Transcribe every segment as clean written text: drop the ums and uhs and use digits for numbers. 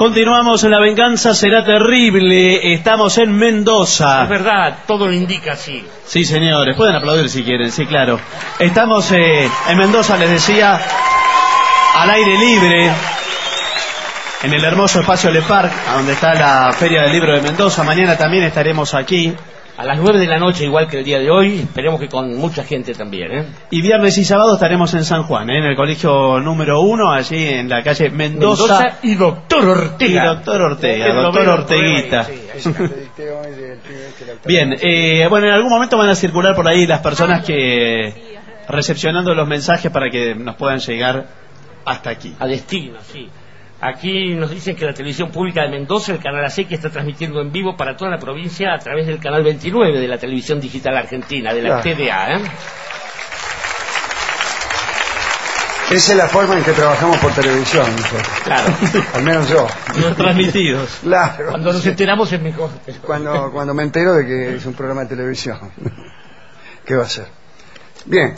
Continuamos en La Venganza Será Terrible. Estamos en Mendoza. Es verdad, todo lo indica así. Sí, señores, pueden aplaudir si quieren, sí, claro. Estamos en Mendoza, les decía, al aire libre, en el hermoso espacio Le Parc, donde está la Feria del Libro de Mendoza. Mañana también estaremos aquí. A las 9 de la noche, igual que el día de hoy, esperemos que con mucha gente también, ¿eh? Y viernes y sábado estaremos en San Juan, en el colegio número 1, allí en la calle Mendoza y Doctor Ortega. Y Doctor Ortega, Doctor Orteguita. Bien, bueno, en algún momento van a circular por ahí las personas que recepcionando los mensajes para que nos puedan llegar hasta aquí. A destino, sí. Aquí nos dicen que la televisión pública de Mendoza, el canal AC, que está transmitiendo en vivo para toda la provincia a través del canal 29 de la televisión digital argentina, de la TDA, ¿eh? Esa es la forma en que trabajamos por televisión. Claro. Al menos yo. Los transmitidos. Claro. Cuando nos enteramos es mejor. Cuando me entero de que es un programa de televisión. ¿Qué va a ser? Bien.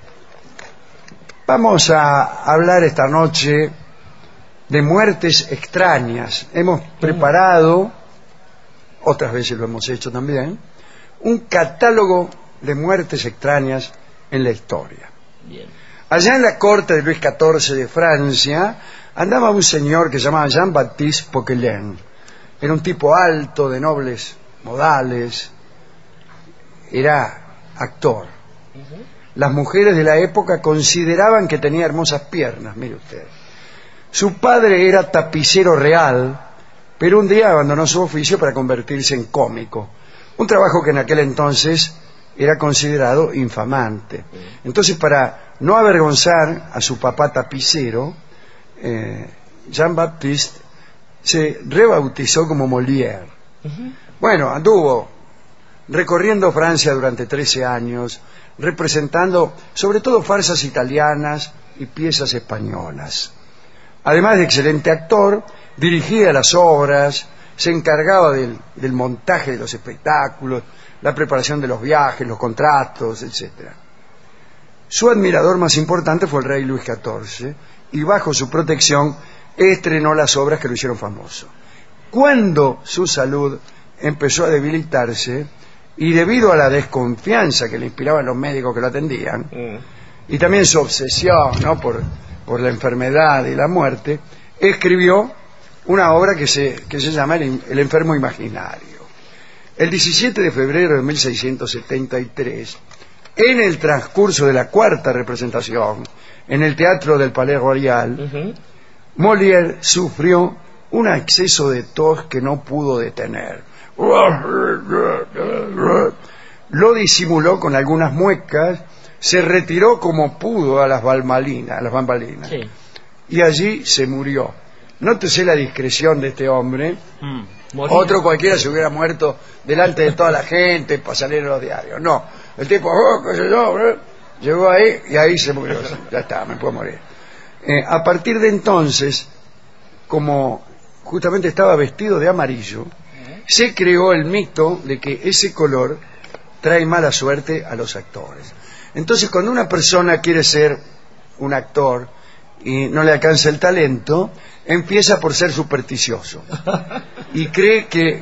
Vamos a hablar esta noche de muertes extrañas. Hemos preparado, otras veces lo hemos hecho también, un catálogo de muertes extrañas en la historia. Bien. Allá en la corte de Luis XIV de Francia andaba un señor que se llamaba Jean-Baptiste Poquelin. Era un tipo alto, de nobles modales, era actor. Las mujeres de la época consideraban que tenía hermosas piernas, mire usted. Su padre era tapicero real, pero un día abandonó su oficio para convertirse en cómico, un trabajo que en aquel entonces era considerado infamante. Entonces, para no avergonzar a su papá tapicero, Jean-Baptiste se rebautizó como Molière. Bueno, anduvo recorriendo Francia durante 13 años, representando sobre todo farsas italianas y piezas españolas. Además de excelente actor, dirigía las obras, se encargaba del montaje de los espectáculos, la preparación de los viajes, los contratos, etc. Su admirador más importante fue el rey Luis XIV, y bajo su protección estrenó las obras que lo hicieron famoso. Cuando su salud empezó a debilitarse, y debido a la desconfianza que le inspiraban los médicos que lo atendían, y también su obsesión, ¿no?, por la enfermedad y la muerte, escribió una obra que se llama El enfermo imaginario. El 17 de febrero de 1673, en el transcurso de la cuarta representación, en el Teatro del Palais Royal, Molière sufrió un exceso de tos que no pudo detener. Lo disimuló con algunas muecas, se retiró como pudo a las bambalinas, sí, y allí se murió. Nótese la discreción de este hombre. Otro cualquiera se hubiera muerto delante de toda la gente para salir en los diarios. No, el tipo, qué sé yo, llegó ahí y ahí se murió. Ya está, me puedo morir. A partir de entonces, como justamente estaba vestido de amarillo, se creó el mito de que ese color trae mala suerte a los actores. Entonces, cuando una persona quiere ser un actor y no le alcanza el talento, empieza por ser supersticioso y cree que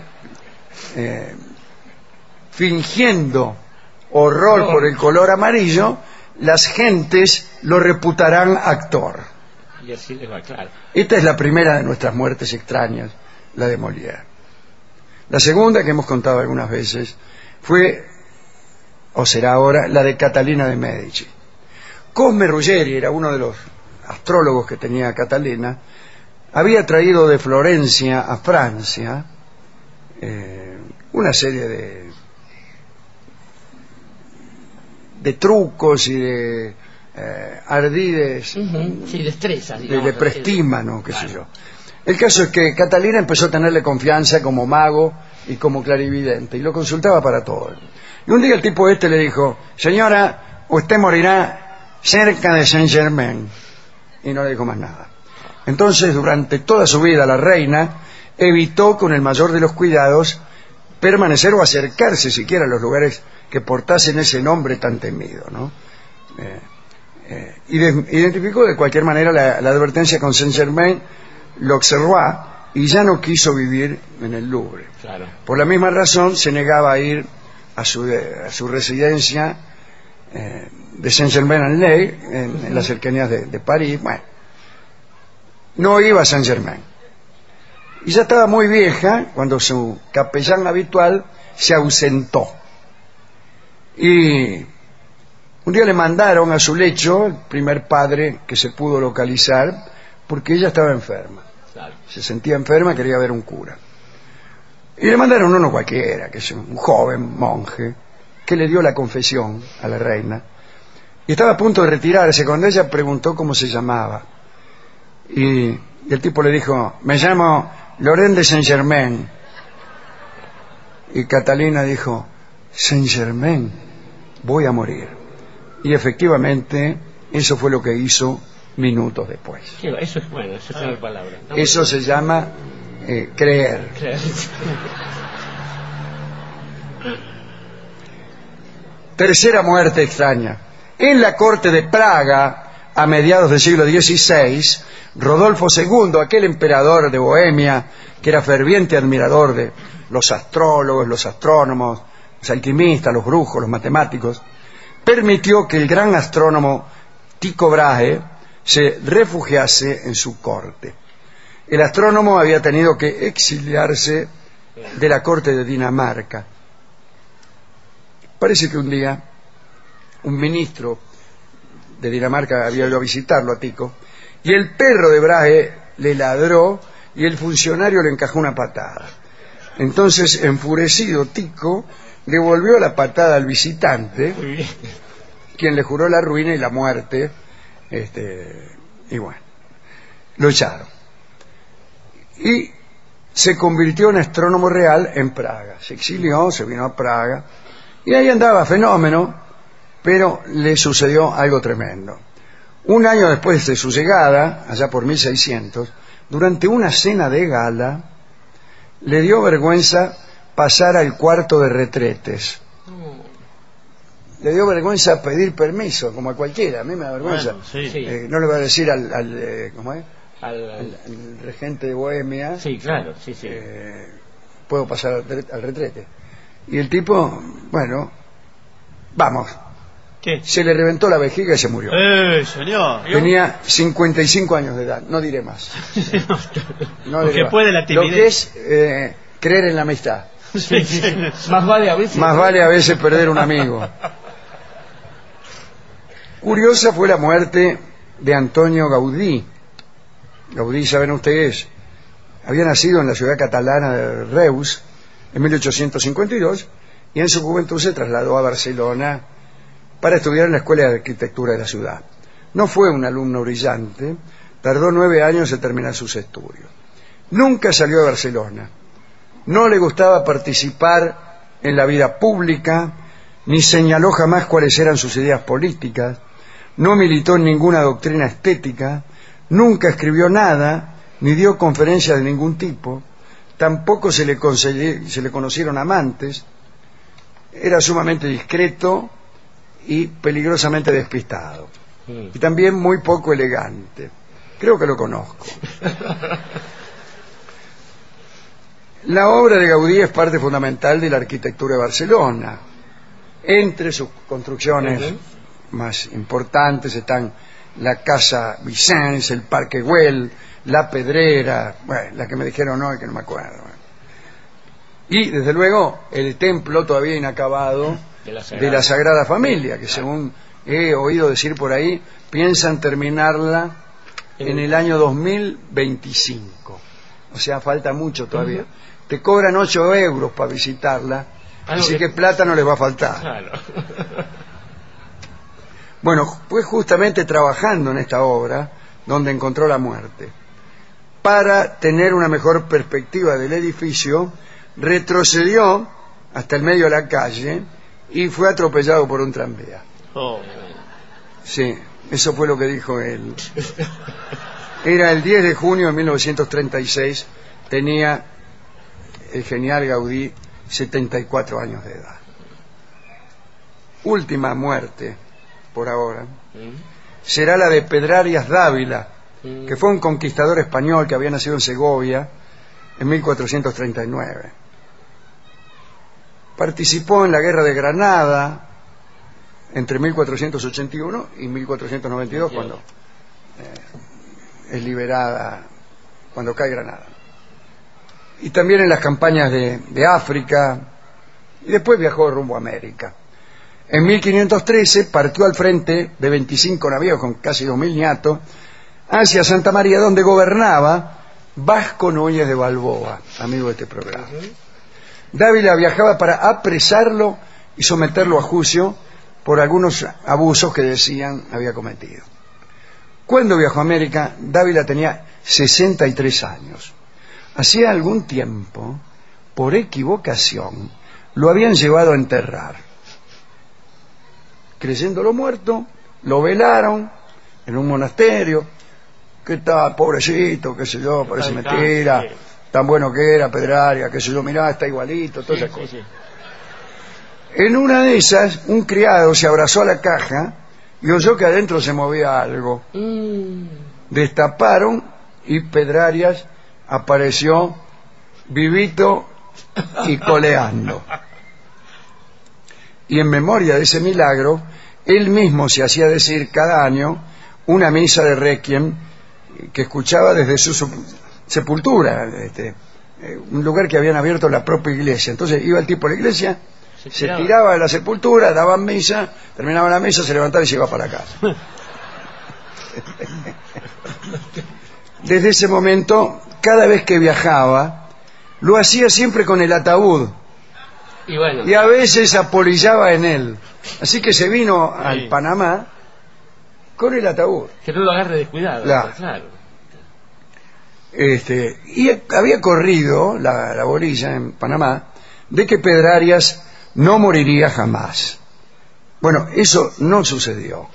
fingiendo horror por el color amarillo, las gentes lo reputarán actor. Y así les va, claro. Esta es la primera de nuestras muertes extrañas, la de Molière. La segunda, que hemos contado algunas veces, fue, o será ahora, la de Catalina de Medici. Cosme Ruggeri era uno de los astrólogos que tenía Catalina. Había traído de Florencia a Francia una serie de trucos y de ardides, sí, destrezas, de prestímano, qué sé yo. El caso es que Catalina empezó a tenerle confianza como mago y como clarividente, y lo consultaba para todo. Y un día el tipo este le dijo: señora, usted morirá cerca de Saint-Germain. Y no le dijo más nada. Entonces, durante toda su vida, la reina evitó con el mayor de los cuidados permanecer o acercarse siquiera a los lugares que portasen ese nombre tan temido, ¿no? Identificó de cualquier manera la advertencia con Saint-Germain, l'Auxerrois, y ya no quiso vivir en el Louvre. Claro. Por la misma razón se negaba a ir a su residencia de Saint-Germain-en-Laye, en las cercanías de París. Bueno, no iba a Saint-Germain. Y ya estaba muy vieja cuando su capellán habitual se ausentó. Y un día le mandaron a su lecho, el primer padre que se pudo localizar, porque ella estaba enferma. Claro. Se sentía enferma, quería ver un cura. Y le mandaron uno cualquiera, que es un joven monje, que le dio la confesión a la reina. Y estaba a punto de retirarse cuando ella preguntó cómo se llamaba. Y el tipo le dijo: me llamo Laurent de Saint-Germain. Y Catalina dijo: Saint-Germain, voy a morir. Y efectivamente, eso fue lo que hizo minutos después. Sí, eso es bueno, eso es una palabra. Eso se llama creer. Tercera muerte extraña. En la corte de Praga, a mediados del siglo XVI, Rodolfo II, aquel emperador de Bohemia, que era ferviente admirador de los astrólogos, los astrónomos, los alquimistas, los brujos, los matemáticos, permitió que el gran astrónomo Tycho Brahe se refugiase en su corte. El astrónomo había tenido que exiliarse de la corte de Dinamarca. Parece que un día un ministro de Dinamarca había ido a visitarlo a Tycho, y el perro de Brahe le ladró y el funcionario le encajó una patada. Entonces, enfurecido, Tycho devolvió la patada al visitante, quien le juró la ruina y la muerte, y bueno, lo echaron. Y se convirtió en astrónomo real en Praga. Se exilió, se vino a Praga, y ahí andaba fenómeno, pero le sucedió algo tremendo. Un año después de su llegada, allá por 1600, durante una cena de gala, le dio vergüenza pasar al cuarto de retretes. Le dio vergüenza pedir permiso, como a cualquiera. A mí me da vergüenza. Bueno, sí. No le va a decir ¿cómo es? Al regente de Bohemia. Sí, claro, sí. Puedo pasar al retrete. Y el tipo, bueno, vamos. ¿Qué? Se le reventó la vejiga y se murió. Señor. Tenía 55 años de edad, no diré más. No Porque diré más. puede la Lo timidez. que es creer en la amistad. Sí. Más vale a veces perder un amigo. Curiosa fue la muerte de Antonio Gaudí. Gaudí, saben ustedes, había nacido en la ciudad catalana de Reus en 1852 y en su juventud se trasladó a Barcelona para estudiar en la Escuela de Arquitectura de la ciudad. No fue un alumno brillante, tardó 9 años en terminar sus estudios. Nunca salió de Barcelona, no le gustaba participar en la vida pública, ni señaló jamás cuáles eran sus ideas políticas, no militó en ninguna doctrina estética, nunca escribió nada, ni dio conferencias de ningún tipo, tampoco se le conocieron amantes, era sumamente discreto y peligrosamente despistado, y también muy poco elegante. Creo que lo conozco. La obra de Gaudí es parte fundamental de la arquitectura de Barcelona. Entre sus construcciones más importantes están la Casa Vicens, el Parque Güell, la Pedrera, bueno, la que me dijeron hoy que no me acuerdo. Y desde luego el templo todavía inacabado de la Sagrada Familia, que según he oído decir por ahí, piensan terminarla en el año 2025. O sea, falta mucho todavía. Te cobran 8 euros para visitarla, así que plata no les va a faltar. Claro. Bueno, fue justamente trabajando en esta obra donde encontró la muerte. Para tener una mejor perspectiva del edificio, retrocedió hasta el medio de la calle y fue atropellado por un tranvía. Sí, eso fue lo que dijo él. Era el 10 de junio de 1936, tenía el genial Gaudí 74 años de edad. Última muerte, por ahora, será la de Pedrarias Dávila, que fue un conquistador español que había nacido en Segovia en 1439. Participó en la Guerra de Granada entre 1481 y 1492, cuando es liberada, cuando cae Granada. Y también en las campañas de África, y después viajó rumbo a América. En 1513 partió al frente de 25 navíos con casi 2.000 ñatos hacia Santa María, donde gobernaba Vasco Núñez de Balboa, amigo de este programa. Dávila viajaba para apresarlo y someterlo a juicio por algunos abusos que decían había cometido. Cuando viajó a América, Dávila tenía 63 años. Hacía algún tiempo, por equivocación, lo habían llevado a enterrar. Creyéndolo muerto, lo velaron en un monasterio. ¿Qué tal, pobrecito? ¿Qué sé yo? Parece mentira. Tan bueno que era, Pedraria, qué sé yo, mirá, está igualito, todas esas cosas. En una de esas, un criado se abrazó a la caja y oyó que adentro se movía algo. Destaparon y Pedrarias apareció vivito y coleando. Y en memoria de ese milagro, él mismo se hacía decir cada año una misa de requiem que escuchaba desde su sepultura, un lugar que habían abierto la propia iglesia. Entonces iba el tipo a la iglesia, se tiraba de la sepultura, daban misa, terminaba la misa, se levantaba y se iba para la casa. Desde ese momento, cada vez que viajaba, lo hacía siempre con el ataúd. Y a veces apolillaba en él. Así que se vino al Panamá con el ataúd. Que no lo agarre descuidado. Claro. Y había corrido la bolilla en Panamá de que Pedrarias no moriría jamás. Bueno, eso no sucedió.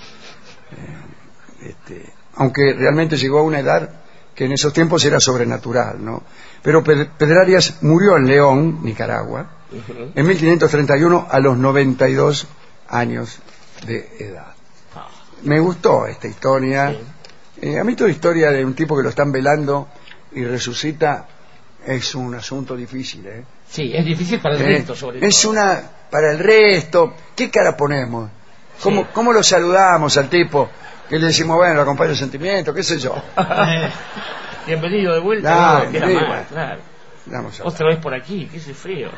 Aunque realmente llegó a una edad que en esos tiempos era sobrenatural, ¿no? Pero Pedrarias murió en León, Nicaragua, en 1531 a los 92 años de edad. Me gustó esta historia. A mí toda historia de un tipo que lo están velando y resucita es un asunto difícil, ¿eh? Sí, es difícil para el resto, sobre todo. Es para el resto. ¿Qué cara ponemos? ¿Cómo lo saludamos al tipo? Que le decimos, bueno, lo acompaña el sentimiento, qué sé yo. Bienvenido de vuelta. Claro. Otra vez por aquí, qué es frío.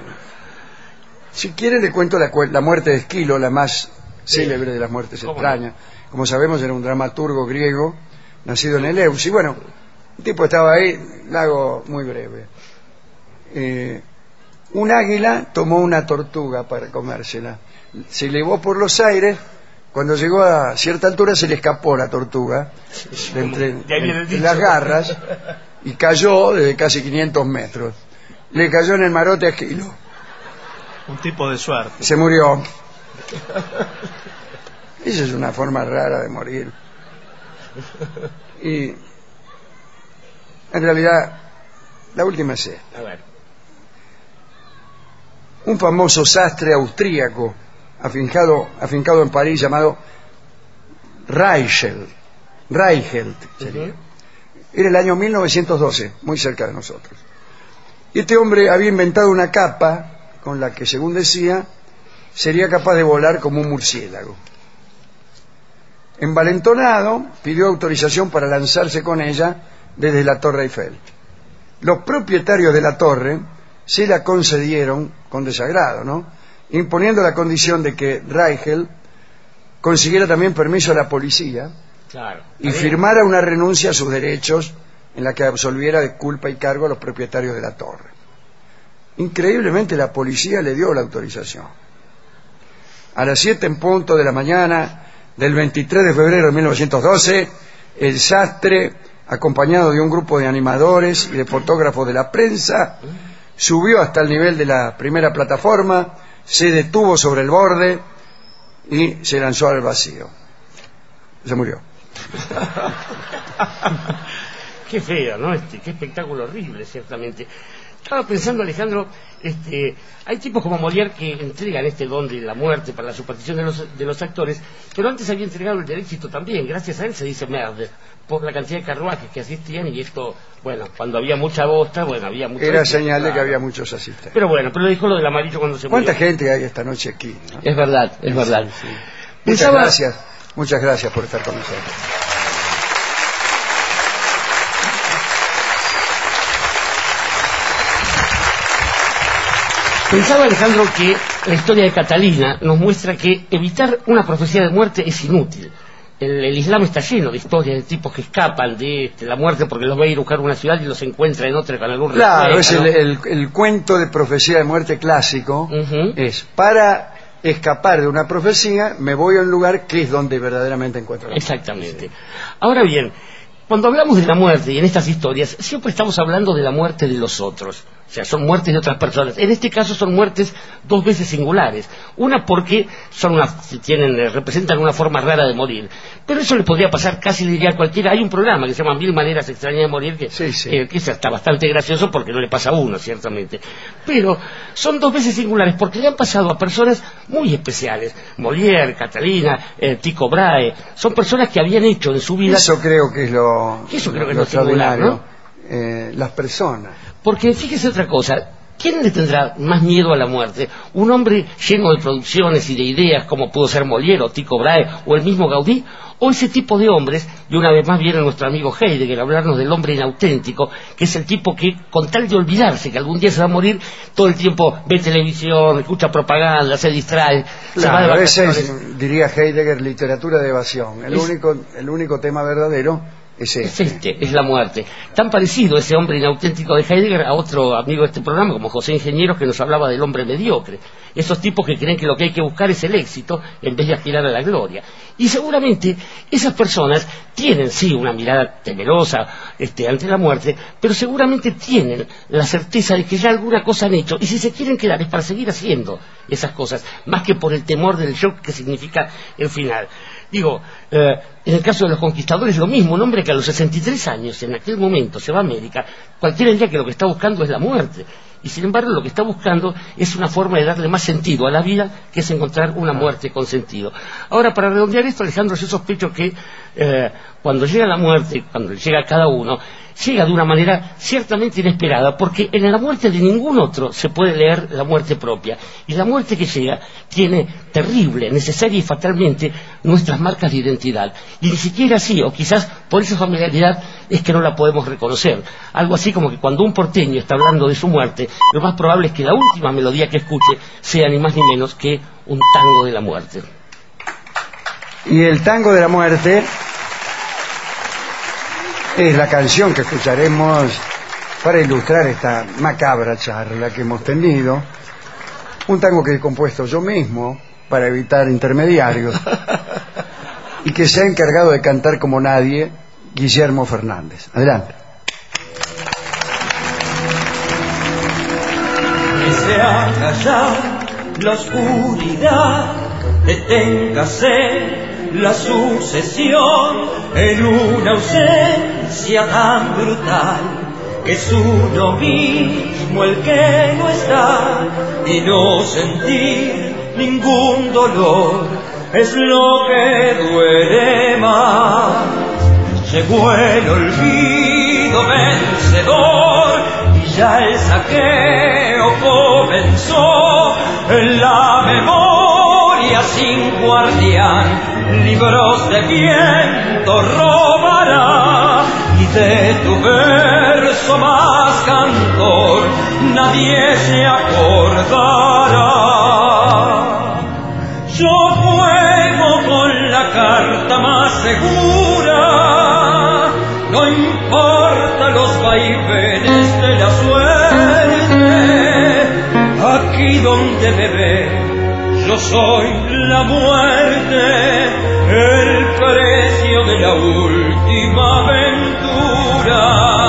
Si quiere le cuento la muerte de Esquilo, la más célebre de las muertes extrañas. Como sabemos, era un dramaturgo griego, nacido en Eleus. Y bueno, el tipo estaba ahí, la hago muy breve. Un águila tomó una tortuga para comérsela. Se elevó por los aires. Cuando llegó a cierta altura se le escapó la tortuga de entre las garras y cayó desde casi 500 metros. Le cayó en el marote a Esquilo. Un tipo de suerte. Se murió. Esa es una forma rara de morir. Y en realidad la última es esta. Un famoso sastre austríaco afincado en París, llamado Reichelt sería. Era el año 1912, muy cerca de nosotros. Y este hombre había inventado una capa con la que, según decía, sería capaz de volar como un murciélago. Envalentonado, pidió autorización para lanzarse con ella desde la Torre Eiffel. Los propietarios de la torre se la concedieron con desagrado, ¿no? Imponiendo la condición de que Reichelt consiguiera también permiso a la policía y firmara una renuncia a sus derechos en la que absolviera de culpa y cargo a los propietarios de la torre. Increíblemente la policía le dio la autorización. A las 7 en punto de la mañana del 23 de febrero de 1912, el sastre, acompañado de un grupo de animadores y de fotógrafos de la prensa, subió hasta el nivel de la primera plataforma, se detuvo sobre el borde y se lanzó al vacío. Se murió. Qué feo, ¿no? Qué espectáculo horrible, ciertamente. Estaba pensando, Alejandro, hay tipos como Molière que entregan este don de la muerte para la superstición de los actores, pero antes había entregado el del éxito también. Gracias a él se dice merde, por la cantidad de carruajes que asistían, y esto, bueno, cuando había mucha bosta, bueno, había mucho... Era señal de que había muchos asistentes. Pero bueno, pero dijo lo del amarillo cuando se murió. ¿Cuánta gente hay esta noche aquí, ¿no? Es verdad, es verdad. Sí, sí. Muchas gracias por estar con nosotros. Pensaba, Alejandro, que la historia de Catalina nos muestra que evitar una profecía de muerte es inútil. El Islam está lleno de historias de tipos que escapan de la muerte porque los va a ir a buscar a una ciudad y los encuentra en otra con algún respeto. Claro, es el cuento de profecía de muerte clásico. Es para escapar de una profecía, me voy a un lugar que es donde verdaderamente encuentro la muerte. Exactamente. Sí. Ahora bien, cuando hablamos de la muerte y en estas historias, siempre estamos hablando de la muerte de los otros. O sea, son muertes de otras personas. En este caso son muertes dos veces singulares. Una porque representan una forma rara de morir. Pero eso le podría pasar casi, diría, a cualquiera. Hay un programa que se llama 1000 maneras extrañas de morir, que está bastante gracioso porque no le pasa a uno, ciertamente. Pero son dos veces singulares porque le han pasado a personas muy especiales. Molière, Catalina, Tycho Brahe. Son personas que habían hecho en su vida... Eso creo que es lo extraordinario, ¿no? Las personas. Porque fíjese otra cosa, ¿quién le tendrá más miedo a la muerte? ¿Un hombre lleno de producciones y de ideas como pudo ser Molière o Tycho Brahe o el mismo Gaudí? ¿O ese tipo de hombres, y una vez más viene nuestro amigo Heidegger a hablarnos del hombre inauténtico, que es el tipo que, con tal de olvidarse que algún día se va a morir, todo el tiempo ve televisión, escucha propaganda, se distrae, se va de vacaciones? Ese es, diría Heidegger, literatura de evasión. El único tema verdadero es la muerte. Tan parecido ese hombre inauténtico de Heidegger a otro amigo de este programa como José Ingenieros, que nos hablaba del hombre mediocre. Esos tipos que creen que lo que hay que buscar es el éxito en vez de aspirar a la gloria. Y seguramente esas personas tienen sí una mirada temerosa ante la muerte, pero seguramente tienen la certeza de que ya alguna cosa han hecho, y si se quieren quedar es para seguir haciendo esas cosas, más que por el temor del shock que significa el final. Digo, en el caso de los conquistadores lo mismo, un hombre que a los 63 años en aquel momento se va a América, cualquiera diría que lo que está buscando es la muerte, y sin embargo lo que está buscando es una forma de darle más sentido a la vida, que es encontrar una muerte con sentido. Ahora, para redondear esto, Alejandro, yo sospecho que cuando llega la muerte, cuando llega a cada uno, llega de una manera ciertamente inesperada, porque en la muerte de ningún otro se puede leer la muerte propia, y la muerte que llega tiene terrible, necesaria y fatalmente nuestras marcas de identidad, y ni siquiera así, o quizás por esa familiaridad es que no la podemos reconocer. Algo así como que cuando un porteño está hablando de su muerte, lo más probable es que la última melodía que escuche sea ni más ni menos que un tango de la muerte. Y el tango de la muerte es la canción que escucharemos para ilustrar esta macabra charla que hemos tenido. Un tango que he compuesto yo mismo para evitar intermediarios y que se ha encargado de cantar como nadie Guillermo Fernández. Adelante. Que se haga ya la oscuridad, deténgase la sucesión en una ausencia tan brutal, que es uno mismo el que no está, y no sentir ningún dolor es lo que duele más. Llegó el olvido vencedor y ya el saqueo comenzó en la memoria sin guardián, libros de viento robará, y de tu verso más cantor nadie se acordará. Yo juego con la carta más segura, no importa los vaivenes de la suerte, aquí donde me ve yo soy la muerte, el precio de la última aventura.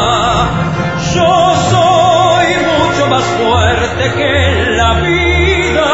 Yo soy mucho más fuerte que la vida,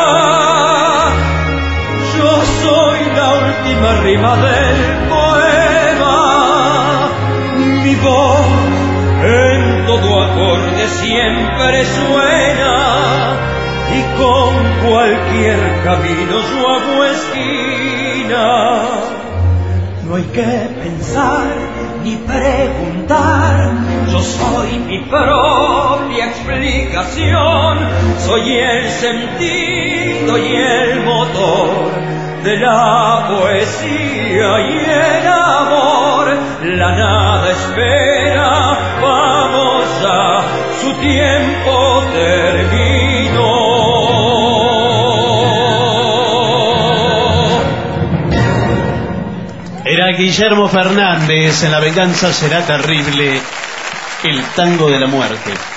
yo soy la última rima del poema, mi voz en todo acorde que siempre suena y con cualquier camino su hago esquina. No hay que pensar ni preguntar, yo soy mi propia explicación, soy el sentido y el motor de la poesía y el amor. La nada espera, vamos ya, su tiempo terminó. Era Guillermo Fernández en La venganza será terrible, el tango de la muerte.